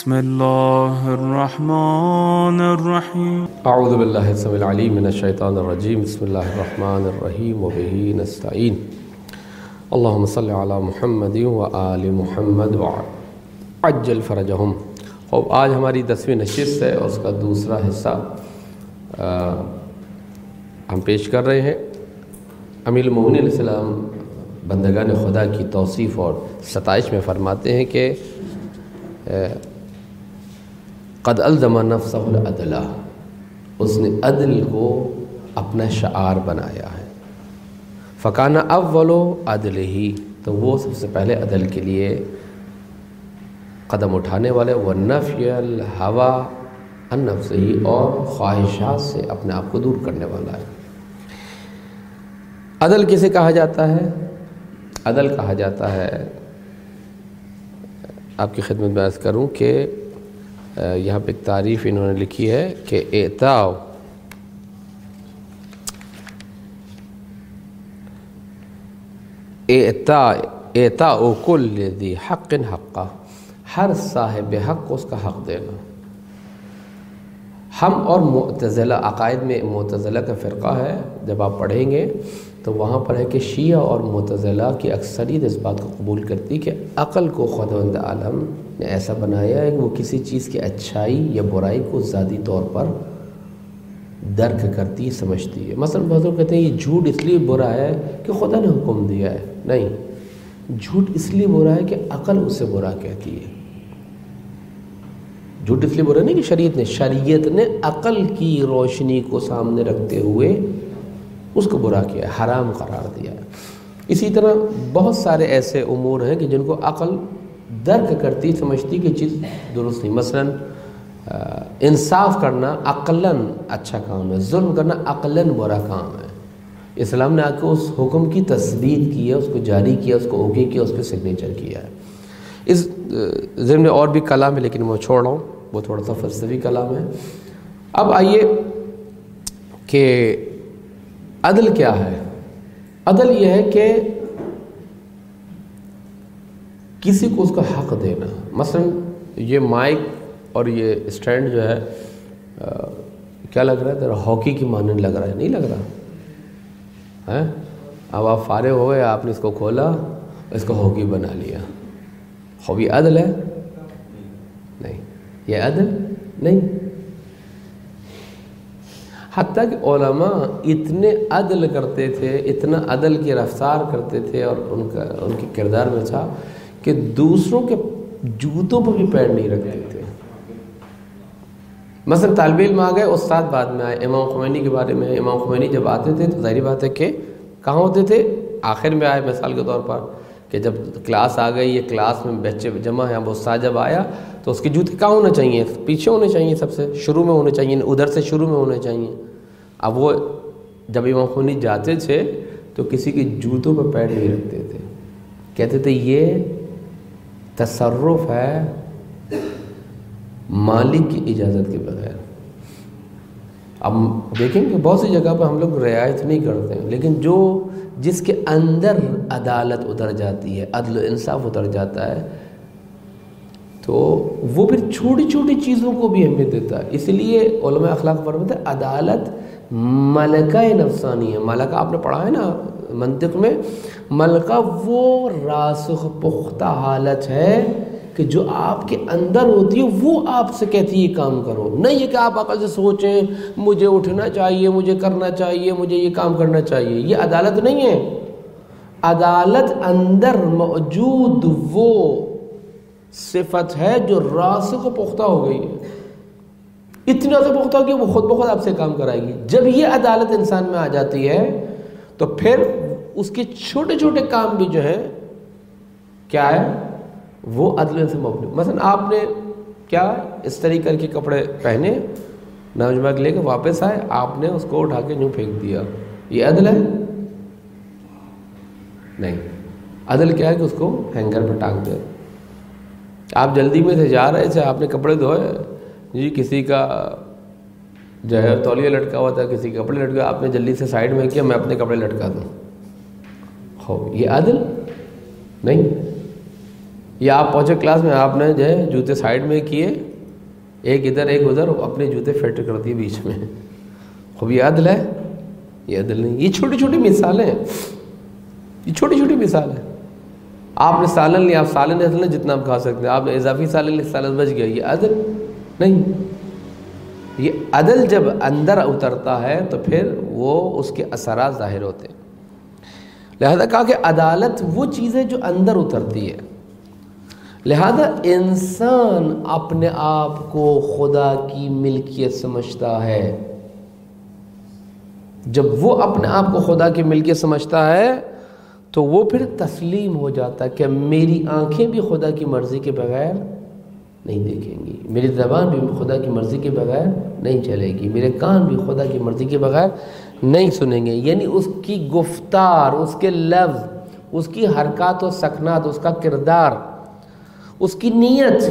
بسم الله الرحمن الرحيم اعوذ باللہ السمیع العلیم من الشیطان الرجیم بسم اللہ الرحمن الرحیم وبہ نستعین اللہم صل علی محمد وآل محمد وعجل فرجہم۔ خوب آج ہماری 10ویں نشست ہے اور اس کا دوسرا حصہ ہم پیش کر رہے ہیں۔ امیر المومنین علیہ السلام بندگان خدا کی توصیف اور ستائش میں فرماتے ہیں کہ قد الزم نفسہ العدل، اس نے عدل کو اپنا شعار بنایا ہے۔ فکان اول عدل ہی، تو وہ سب سے پہلے عدل کے لیے قدم اٹھانے والے، والنفی الہوی عن نفسہ، اور خواہشات سے اپنے آپ کو دور کرنے والا ہے۔ عدل کسے کہا جاتا ہے؟ عدل کہا جاتا ہے، آپ کی خدمت میں عرض کروں کہ یہاں پہ ایک تعریف انہوں نے لکھی ہے کہ اعطاء کل ذی حق حقہ، ہر صاحب حق کو اس کا حق دینا۔ ہم اور معتزلہ، عقائد میں معتزلہ کا فرقہ ہے، جب آپ پڑھیں گے تو وہاں پر ہے کہ شیعہ اور معتزلہ کی اکثریت اس بات کو قبول کرتی کہ عقل کو خداوند عالم نے ایسا بنایا ہے کہ وہ کسی چیز کی اچھائی یا برائی کو ذاتی طور پر درک کرتی، سمجھتی ہے۔ مثلا بعض لوگ کہتے ہیں یہ جھوٹ اس لیے برا ہے کہ خدا نے حکم دیا ہے، نہیں، جھوٹ اس لیے برا ہے کہ عقل اسے برا کہتی ہے۔ جھوٹ اس لیے برا نہیں کہ شریعت نے عقل کی روشنی کو سامنے رکھتے ہوئے اس کو برا کیا ہے، حرام قرار دیا ہے۔ اسی طرح بہت سارے ایسے امور ہیں کہ جن کو عقل درک کرتی، سمجھتی کہ چیز درست نہیں۔ مثلا انصاف کرنا عقلاً اچھا کام ہے، ظلم کرنا عقلاً برا کام ہے۔ اسلام نے آ کے اس حکم کی تثبیت کی ہے، اس کو جاری کیا، اس کو اوکے کیا، اس پہ سگنیچر کیا ہے۔ اس ضمن میں اور بھی کلام ہے لیکن میں چھوڑ رہا ہوں، وہ تھوڑا سا فلسفی کلام ہے۔ اب آئیے کہ عدل کیا ہے؟ عدل یہ ہے کہ کسی کو اس کا حق دینا۔ مثلا یہ مائک اور یہ اسٹینڈ جو ہے کیا لگ رہا ہے؟ ذرا ہاکی کی مانند لگ رہا ہے، نہیں لگ رہا ہے؟ اب آپ فارغ ہو گئے، آپ نے اس کو کھولا، اس کو ہاکی بنا لیا، خوب یہ عدل ہے؟ نہیں، یہ عدل نہیں۔ حتیٰ کہ علماء اتنے عدل کرتے تھے، اتنا عدل کی رفتار کرتے تھے اور ان کے کردار میں تھا کہ دوسروں کے جوتوں پر بھی پیر نہیں رکھتے تھے۔ مثلا طالب علم آ گئے، استاد بعد میں آئے۔ امام خمینی کے بارے میں، امام خمینی جب آتے تھے تو ظاہری بات ہے کہ کہاں ہوتے تھے؟ آخر میں آئے، مثال کے طور پر کہ جب کلاس آ گئی، یہ کلاس میں بچے جمع ہیں، اب استاد جب آیا تو اس کے جوتے کہاں ہونے چاہیے؟ پیچھے ہونے چاہیے، سب سے شروع میں ہونے چاہیے، ادھر سے شروع میں ہونے چاہیے۔ اب وہ جب امام خمینی جاتے تھے تو کسی کے جوتوں پہ پیر نہیں رکھتے تھے، کہتے تھے یہ تصرف ہے مالک کی اجازت کے بغیر۔ اب دیکھیں کہ بہت سی جگہ پہ ہم لوگ رعایت نہیں کرتے ہیں، لیکن جس کے اندر عدالت اتر جاتی ہے، عدل و انصاف اتر جاتا ہے، تو وہ پھر چھوٹی چھوٹی چیزوں کو بھی اہمیت دیتا ہے۔ اس لیے علماء اخلاق فرماتے ہیں عدالت ملکہ نفسانی ہے۔ ملکہ آپ نے پڑھا ہے نا منطق میں، ملکہ وہ راسخ پختہ حالت ہے کہ جو آپ کے اندر ہوتی ہے، وہ آپ سے کہتی ہے یہ کام کرو، نہیں یہ کہ آپ عقل سے سوچیں مجھے اٹھنا چاہیے، مجھے کرنا چاہیے، مجھے یہ کام کرنا چاہیے۔ یہ عدالت نہیں ہے۔ عدالت اندر موجود وہ صفت ہے جو راسخ و پختہ ہو گئی ہے، اتنا تو پختہ ہو کہ وہ خود بخود آپ سے کام کرائے گی۔ جب یہ عدالت انسان میں آ جاتی ہے تو پھر اس کے چھوٹے چھوٹے کام بھی جو ہیں کیا ہے؟ وہ عدل سے مبنی۔ مثلا آپ نے کیا اس طریقے کر کے کپڑے پہنے، نوجوان لے کے واپس آئے، آپ نے اس کو اٹھا کے یوں پھینک دیا، یہ عدل ہے؟ نہیں۔ عدل کیا ہے کہ اس کو ہینگر پہ ٹانگ دے۔ آپ جلدی میں سے جا رہے تھے، آپ نے کپڑے دھوئے، جی کسی کا جو ہے تولیہ لٹکا ہوا تھا، کسی کے کپڑے لٹکا، آپ نے جلدی سے سائڈ میں کیا، میں اپنے کپڑے لٹکا دوں، یہ عدل نہیں، یا آپ پہنچے کلاس میں، آپ نے جو ہے جوتے سائڈ میں کیے، ایک ادھر ایک ادھر، اپنے جوتے فٹ کر دیے بیچ میں، خوب یہ عدل ہے؟ یہ عدل نہیں. یہ چھوٹی چھوٹی مثالیں ہیں، یہ چھوٹی چھوٹی مثالیں. آپ نے سالن لیا، آپ سالن لیں جتنا آپ کھا سکتے ہیں، آپ نے اضافی سالن لیا، سالن بچ گیا، یہ عدل نہیں. یہ عدل جب اندر اترتا ہے تو پھر وہ اس کے اثرات ظاہر ہوتے ہیں. لہذا کہا کہ عدالت وہ چیز ہے جو اندر اترتی ہے. لہذا انسان اپنے آپ کو خدا کی ملکیت سمجھتا ہے. جب وہ اپنے آپ کو خدا کی ملکیت سمجھتا ہے تو وہ پھر تسلیم ہو جاتا ہے کہ میری آنکھیں بھی خدا کی مرضی کے بغیر نہیں دیکھیں گی، میری زبان بھی خدا کی مرضی کے بغیر نہیں چلے گی، میرے کان بھی خدا کی مرضی کے بغیر نہیں سنیں گے. یعنی اس کی گفتار، اس کے لفظ، اس کی حرکات و سکنات، اس کا کردار، اس کی نیت،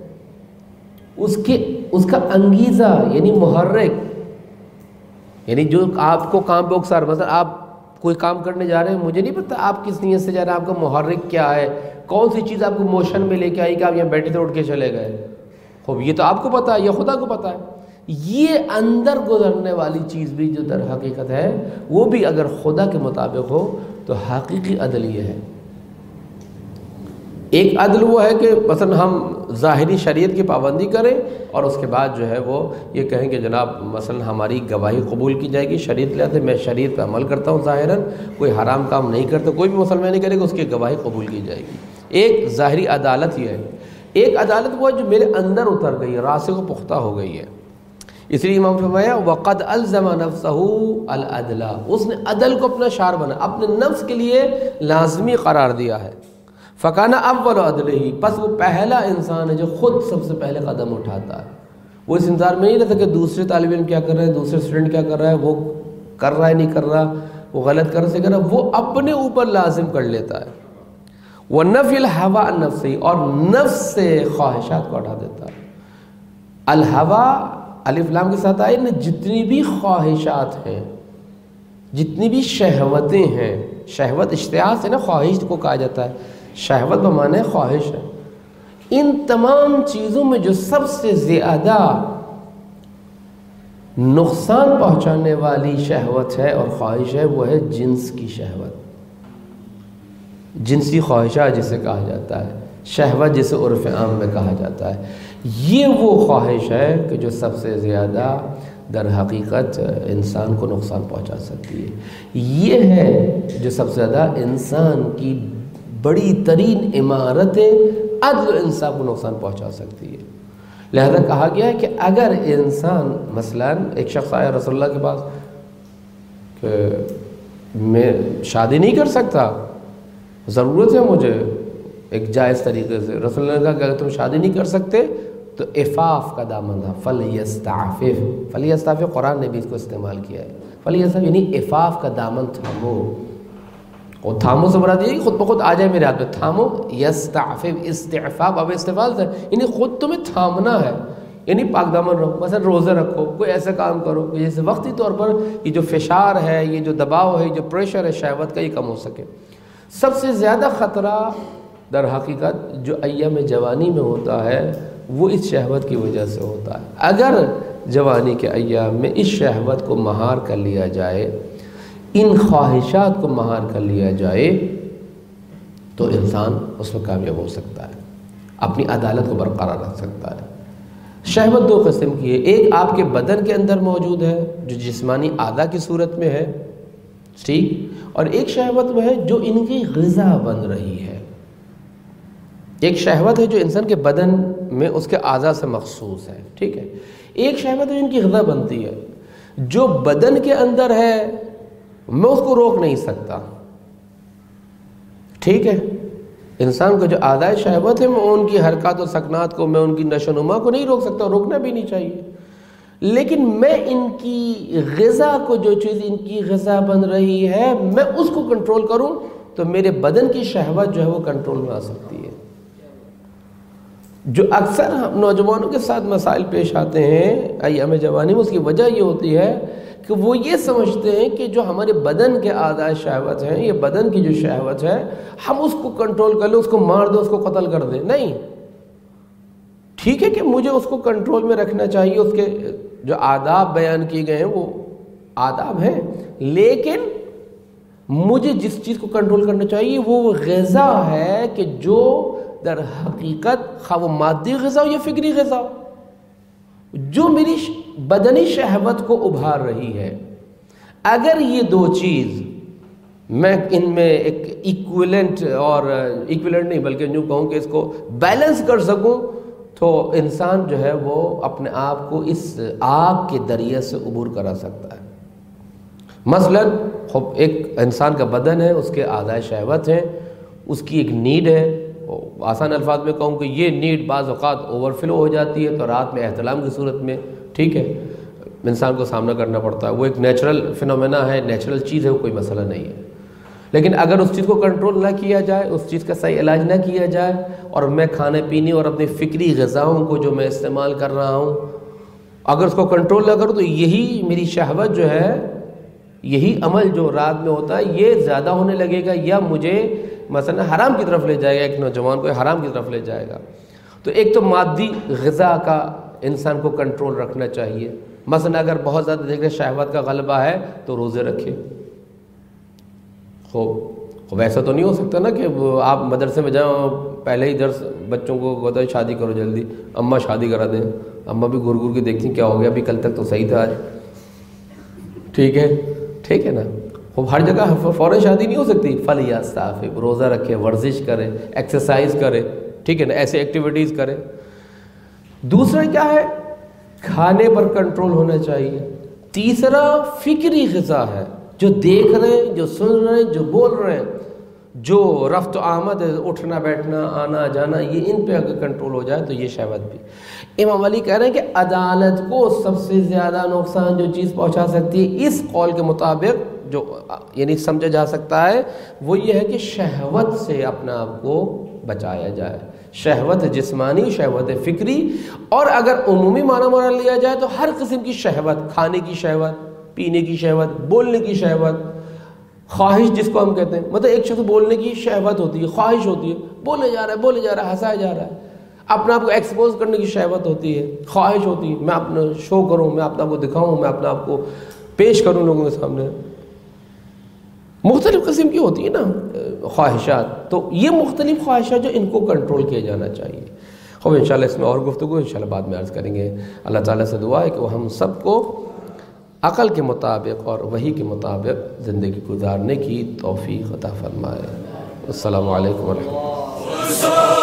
اس کا انگیزہ یعنی محرک، یعنی جو آپ کو کام پہ اکسار، مثلا آپ کوئی کام کرنے جا رہے ہیں، مجھے نہیں پتا آپ کس نیت سے جا رہے ہیں، آپ کا محرک کیا ہے، کون سی چیز آپ کو موشن میں لے کے آئی کہ آپ یہاں بیٹھے تھے اٹھ کے چلے گئے. خوب یہ تو آپ کو پتا ہے، یہ خدا کو پتا ہے. یہ اندر گزرنے والی چیز بھی جو در حقیقت ہے، وہ بھی اگر خدا کے مطابق ہو تو حقیقی عدل یہ ہے. ایک عدل وہ ہے کہ مثلا ہم ظاہری شریعت کی پابندی کریں اور اس کے بعد جو ہے وہ یہ کہیں کہ جناب مثلا ہماری گواہی قبول کی جائے گی، شریعت لے آتے، میں شریعت پہ عمل کرتا ہوں ظاہراً، کوئی حرام کام نہیں کرتا، کوئی بھی مسلمان نہیں کرے گا، اس کی گواہی قبول کی جائے گی. ایک ظاہری عدالت یہ ہے. ایک عدالت وہ ہے جو میرے اندر اتر گئی ہے، راسخ و پختہ ہو گئی ہے. اس لیے امام فرمایا وقد الزم نفسہ العدل، اس نے عدل کو اپنا شعار بنا، اپنے نفس کے لیے لازمی قرار دیا ہے. فکانہ اول عدل ہی، پس وہ پہلا انسان ہے جو خود سب سے پہلے قدم اٹھاتا ہے. وہ اس انتظار میں نہیں رہتا کہ دوسرے طالب علم کیا کر رہے ہیں، دوسرے اسٹوڈنٹ کیا کر رہا ہے، وہ کر رہا ہے نہیں کر رہا، وہ غلط کر رہا ہے، وہ اپنے اوپر لازم کر لیتا ہے. وَنَفْيِ الْهَوَىٰ عَن نَفْسِهِ، اور نفس سے خواہشات کو ہٹا دیتا ہے. الہوا الف لام کے ساتھ آئے نا، جتنی بھی خواہشات ہیں، جتنی بھی شہوتیں ہیں، شہوت اشتہا سے نا خواہش کو کہا جاتا ہے، شہوت بمعنی خواہش ہے. ان تمام چیزوں میں جو سب سے زیادہ نقصان پہنچانے والی شہوت ہے اور خواہش ہے وہ ہے جنس کی شہوت، جنسی خواہشات جسے کہا جاتا ہے، شہوت جسے عرف عام میں کہا جاتا ہے. یہ وہ خواہش ہے کہ جو سب سے زیادہ در حقیقت انسان کو نقصان پہنچا سکتی ہے. یہ ہے جو سب سے زیادہ انسان کی بڑی ترین عمارت عدل و انصاف کو نقصان پہنچا سکتی ہے. لہذا کہا گیا ہے کہ اگر انسان مثلا ایک شخص آیا رسول اللہ کے پاس کہ میں شادی نہیں کر سکتا، ضرورت ہے مجھے ایک جائز طریقے سے، رسول اللہ نے کہا کہ اگر تم شادی نہیں کر سکتے تو عفاف کا دامن تھا، فَلْيَسْتَعْفِفْ. فَلْيَسْتَعْفِفْ قرآن نے بھی اس کو استعمال کیا ہے. فَلْيَسْتَعْفِفْ یعنی عفاف کا دامن تھامو. اور تھامو سے مراد یہ کہ خود بخود آ جائے میرے ہاتھ میں، تھامو. یستعفف استعفاف اب استفال سے یعنی خود تمہیں تھامنا ہے، یعنی پاک دامن رہو. مثلا روزے رکھو، کوئی ایسا کام کرو کہ جیسے وقتی طور پر یہ جو فشار ہے، یہ جو دباؤ ہے، یہ جو پریشر ہے شہوت کا، یہ کم ہو سکے. سب سے زیادہ خطرہ در حقیقت جو ایام جوانی میں ہوتا ہے وہ اس شہوت کی وجہ سے ہوتا ہے. اگر جوانی کے ایام میں اس شہوت کو مہار کر لیا جائے، ان خواہشات کو مہار کر لیا جائے تو انسان اس میں کامیاب ہو سکتا ہے، اپنی عدالت کو برقرار رکھ سکتا ہے. شہوت دو قسم کی ہے، ایک آپ کے بدن کے اندر موجود ہے جو جسمانی اعضاء کی صورت میں ہے، ٹھیک، اور ایک شہوت وہ ہے جو ان کی غذا بن رہی ہے. ایک شہوت ہے جو انسان کے بدن میں اس کے اعضاء سے مخصوص ہے، ٹھیک ہے. ایک شہوت ہے جن کی غذا بنتی ہے، جو بدن کے اندر ہے میں اس کو روک نہیں سکتا، ٹھیک ہے. انسان کو جو اعضاء شہوت ہے میں ان کی حرکات و سکنات کو، میں ان کی نشو و نما کو نہیں روک سکتا، روکنا بھی نہیں چاہیے. لیکن میں ان کی غذا کو، جو چیز ان کی غذا بن رہی ہے میں اس کو کنٹرول کروں تو میرے بدن کی شہوت جو ہے وہ کنٹرول میں آ سکتی ہے. جو اکثر نوجوانوں کے ساتھ مسائل پیش آتے ہیں ایام جوانی میں، اس کی وجہ یہ ہوتی ہے کہ وہ یہ سمجھتے ہیں کہ جو ہمارے بدن کے اعضاء شہوت ہیں، یہ بدن کی جو شہوت ہے، ہم اس کو کنٹرول کر لیں، اس کو مار دیں، اس کو قتل کر دیں. نہیں، ٹھیک ہے کہ مجھے اس کو کنٹرول میں رکھنا چاہیے، اس کے جو آداب بیان کیے گئے ہیں وہ آداب ہیں، لیکن مجھے جس چیز کو کنٹرول کرنا چاہیے وہ غذا ہے کہ جو در حقیقت خواہ وہ مادی غذا ہو یا فکری غذا ہو، جو میری بدنی شہوت کو ابھار رہی ہے. اگر یہ دو چیز میں ان میں ایک ایکویلنٹ نہیں بلکہ یوں کہوں کہ اس کو بیلنس کر سکوں، تو انسان جو ہے وہ اپنے آپ کو اس آگ کے دریا سے عبور کرا سکتا ہے. مثلا ایک انسان کا بدن ہے، اس کے اعضاء شہوت ہیں، اس کی ایک نیڈ ہے. آسان الفاظ میں کہوں کہ یہ نیڈ بعض اوقات اوور فلو ہو جاتی ہے، تو رات میں احتلام کی صورت میں ٹھیک ہے انسان کو سامنا کرنا پڑتا ہے. وہ ایک نیچرل فینومینا ہے، نیچرل چیز ہے، وہ کوئی مسئلہ نہیں ہے. لیکن اگر اس چیز کو کنٹرول نہ کیا جائے، اس چیز کا صحیح علاج نہ کیا جائے، اور میں کھانے پینے اور اپنی فکری غذاؤں کو جو میں استعمال کر رہا ہوں اگر اس کو کنٹرول نہ کروں، تو یہی میری شہوت جو ہے، یہی عمل جو رات میں ہوتا ہے، یہ زیادہ ہونے لگے گا، یا مجھے مثلا حرام کی طرف لے جائے گا. ایک نوجوان کو حرام کی طرف لے جائے گا. تو ایک تو مادی غذا کا انسان کو کنٹرول رکھنا چاہیے. مثلا اگر بہت زیادہ دیکھ رہے شہوت کا غلبہ ہے تو روزے رکھے. خوب ایسا تو نہیں ہو سکتا نا کہ آپ مدرسے میں جاؤ، پہلے ہی درس بچوں کو کہتا ہے شادی کرو جلدی، اماں شادی کرا دیں. اماں بھی گھر گھر کے دیکھتی کیا ہو گیا، ابھی کل تک تو صحیح تھا آج. ٹھیک ہے نا. ہر جگہ فوراً شادی نہیں ہو سکتی. فلیستعفف، روزہ رکھے، ورزش کرے، ایکسرسائز کرے، ٹھیک ہے نا، ایسے ایکٹیویٹیز کرے. دوسرا کیا ہے، کھانے پر کنٹرول ہونا چاہیے. تیسرا فکری غذا ہے، جو دیکھ رہے ہیں، جو سن رہے ہیں، جو بول رہے ہیں، جو رفت و آمد ہے، اٹھنا بیٹھنا آنا جانا، یہ ان پہ اگر کنٹرول ہو جائے تو یہ شہوت بھی. امام علی کہہ رہے ہیں کہ عدالت کو سب سے زیادہ نقصان جو چیز پہنچا سکتی ہے اس قول کے مطابق، جو یعنی سمجھا جا سکتا ہے، وہ یہ ہے کہ شہوت سے اپنا آپ کو بچایا جائے. شہوت جسمانی، شہوت فکری، اور اگر عمومی معنی لیا جائے تو ہر قسم کی شہوت، کھانے کی شہوت، پینے کی شہوت، بولنے کی شہوت، خواہش جس کو ہم کہتے ہیں. مطلب ایک شخص بولنے کی شہوت ہوتی ہے، خواہش ہوتی ہے، بولے جا رہا ہے، ہنسایا جا رہا ہے. اپنا آپ کو ایکسپوز کرنے کی شہوت ہوتی ہے، خواہش ہوتی ہے، میں اپنا شو کروں، میں اپنا آپ کو دکھاؤں، میں اپنا آپ کو پیش کروں لوگوں کے سامنے. مختلف قسم کی ہوتی ہے نا خواہشات. تو یہ مختلف خواہشات جو ان کو کنٹرول کیا جانا چاہیے. خوب انشاءاللہ اس میں اور گفتگو انشاءاللہ بعد میں عرض کریں گے. اللہ تعالیٰ سے دعا ہے کہ وہ ہم سب کو عقل کے مطابق اور وحی کے مطابق زندگی گزارنے کی توفیق عطا فرمائے. السلام علیکم ورحمۃ اللہ.